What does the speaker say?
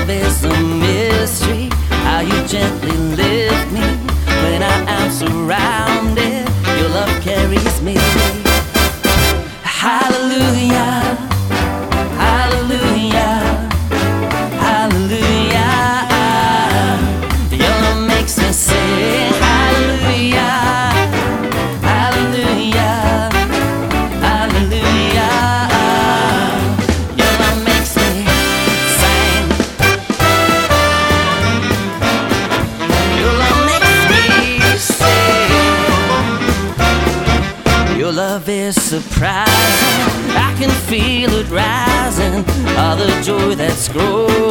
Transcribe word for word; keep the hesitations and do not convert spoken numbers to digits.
love is a mystery, how you gently lift me when I am surrounded. Your love carries me. Hallelujah, hallelujah, hallelujah. Your love makes me sing. Hallelujah, hallelujah, hallelujah. Your love makes me sing. Your love makes me sing. Your love is surprising, I can feel it rising, all the joy that's growing.